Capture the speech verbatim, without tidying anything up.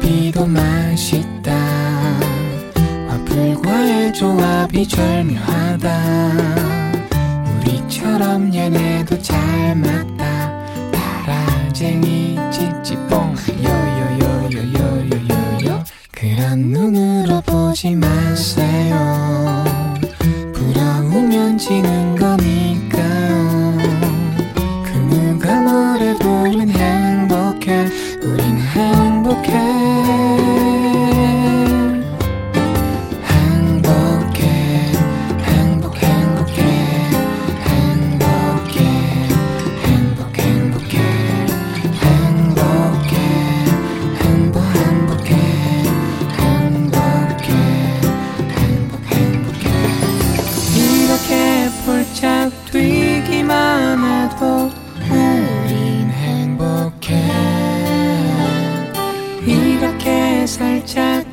커피도 맛있다. 와플과의 조합이 절묘하다. 우리처럼 얘네도 잘 맞다. 따라쟁이 찌찌뽕 요요요요요요요. 그런 눈으로 보지 마세요. 부러우면 지는 거니까요. 그 누가 뭐래도 우린 행복해. 우린 행복해. 행복해 행복 행복해 행복해 행복 행복해 행복해 행복 행복해 행복해 행복 행복해. 이렇게 폴짝 뛰기만 해도 우린 행복해. 이렇게 살짝